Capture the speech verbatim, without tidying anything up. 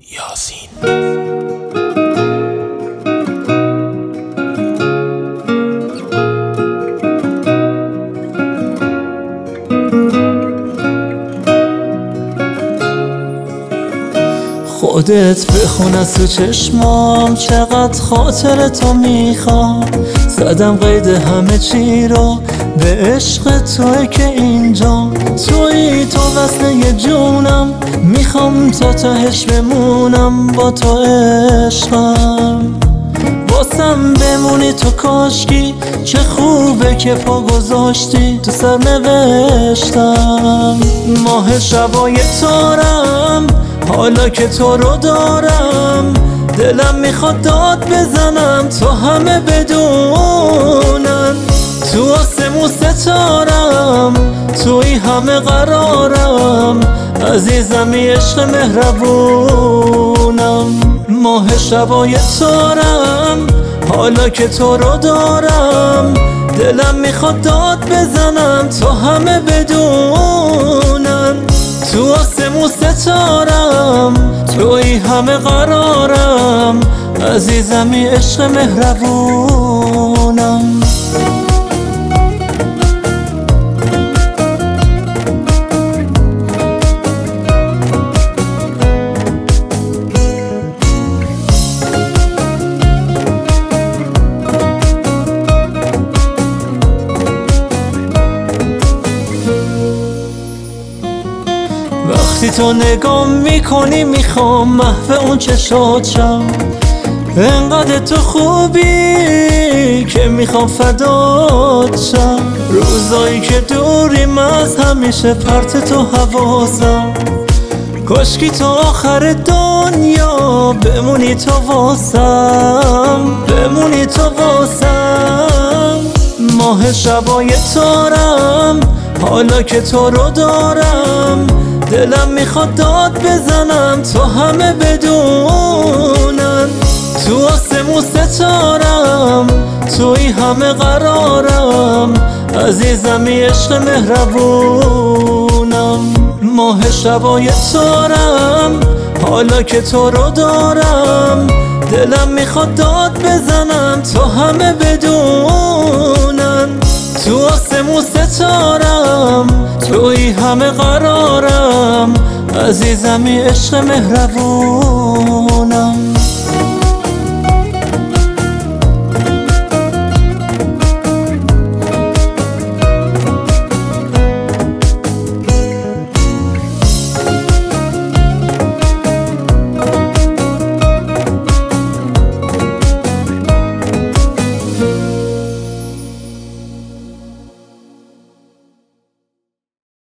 یاسین. خودت بخون از تو چشمام، چقدر خاطر تو میخوام. زدم قید همه چی رو، به عشق توی که اینجا. توی تو وصله جونم، میخوام تا تهش بمونم. با تو عشقم واسم بمونی تو، کاشکی چه خوبه که پا گذاشتی تو سر نوشتم. ماه شبای تارم، حالا که تو رو دارم دلم میخواد داد بزنم تا همه بدونن. تو آسمون ستارم، توی همه قرارم، عزیزمی عشق مهربونم. ماه شبای تارم، حالا که تو رو دارم دلم میخواد داد بزنم تا همه بدونن. تو آسمون ستارم، توی همه قرارم، عزیزمی عشق مهربونم. وقتی تو نگاه میکنی میخوام محو اون چشات شم. انقدر تو خوبی که میخوام فدات شم. روزایی که دوریم از همیشه پرت تو حواسم. کاشکی تو آخر دنیا بمونی تو واسم، بمونی تو واسم. ماه شبای تارم، حالا که تو رو دارم دلم میخواد داد بزنم تا همه بدونن. تو آسمون ستارم، توی همه قرارم، عزیزمی عشق مهربونم. ماه شبای تارم، حالا که تو رو دارم دلم میخواد داد بزنم تا همه بدونن. تو آسمون ستارم، توی همه قرارم، عزیزمی عشق مهربون.